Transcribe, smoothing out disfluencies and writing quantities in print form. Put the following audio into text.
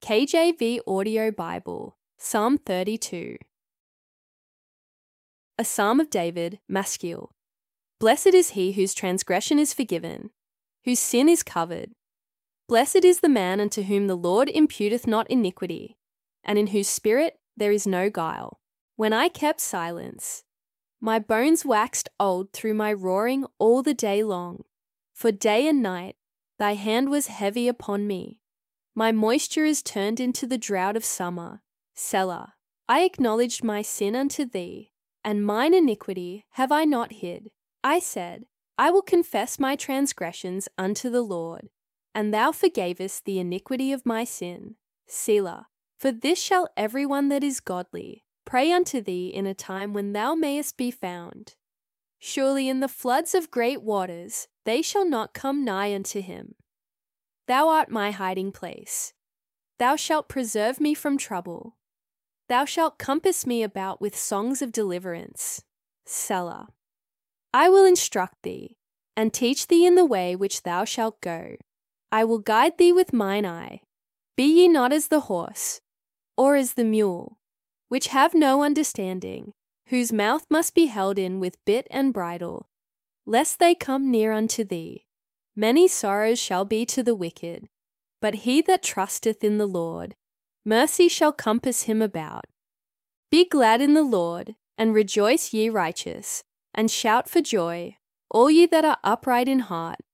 KJV Audio Bible, Psalm 32. A Psalm of David, Maskil. Blessed is he whose transgression is forgiven, whose sin is covered. Blessed is the man unto whom the Lord imputeth not iniquity, and in whose spirit there is no guile. When I kept silence, my bones waxed old through my roaring all the day long. For day and night thy hand was heavy upon me. My moisture is turned into the drought of summer. Selah. I acknowledged my sin unto thee, and mine iniquity have I not hid. I said, I will confess my transgressions unto the Lord, and thou forgavest the iniquity of my sin. Selah. For this shall every one that is godly pray unto thee in a time when thou mayest be found. Surely in the floods of great waters they shall not come nigh unto him. Thou art my hiding place. Thou shalt preserve me from trouble. Thou shalt compass me about with songs of deliverance. Selah. I will instruct thee, and teach thee in the way which thou shalt go. I will guide thee with mine eye. Be ye not as the horse, or as the mule, which have no understanding, whose mouth must be held in with bit and bridle, lest they come near unto thee. Many sorrows shall be to the wicked, but he that trusteth in the Lord, mercy shall compass him about. Be glad in the Lord, and rejoice ye righteous, and shout for joy, all ye that are upright in heart.